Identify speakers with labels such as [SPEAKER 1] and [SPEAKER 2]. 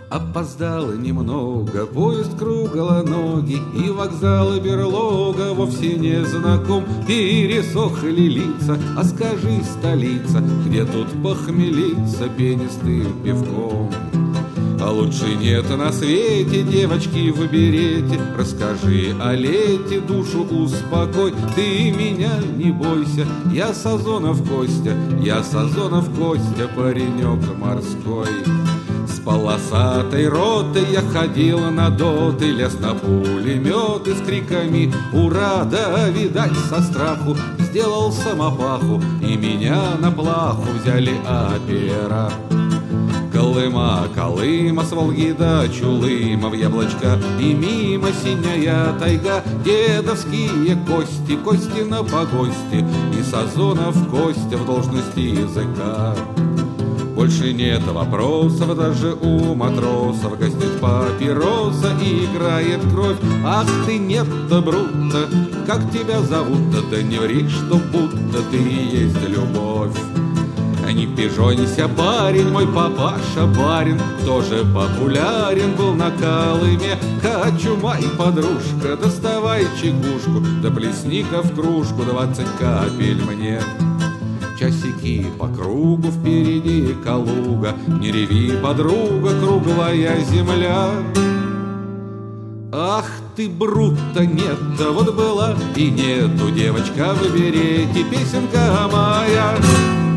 [SPEAKER 1] Опоздало немного, поезд круглоногий, и вокзал и берлога вовсе не знаком. Пересохли лица, а скажи, столица, где тут похмелиться пенистым пивком? А лучше нет на свете девочки в берете. Расскажи о лете, душу успокой. Ты меня не бойся, я Сазонов Костя, я Сазонов Костя, паренек морской. С полосатой ротой я ходил на доты, лез на пулеметы с криками «Ура!» Да, видать, со страху сделал самопаху, и меня на плаху взяли опера. Колыма, Колыма, с Волги до Чулыма в Яблочко, и мимо синяя тайга, дедовские кости, кости на погости, и Сазонов Костя в должности языка. Больше нет вопросов даже у матросов, гаснет папироса и играет кровь. Ах ты нет-то, Бруто, как тебя зовут-то? Да не ври, что будто ты и есть любовь. Не пижонься, парень, мой папаша барин, тоже популярен был на Колыме. Кочумай, подружка, доставай чекушку, да плесни-ка в кружку 20 капель мне. Часики по кругу, впереди Калуга, не реви, подруга, круглая земля. Ах ты, Бруто, нет, да вот была и нету, девочка в берете, песенка моя.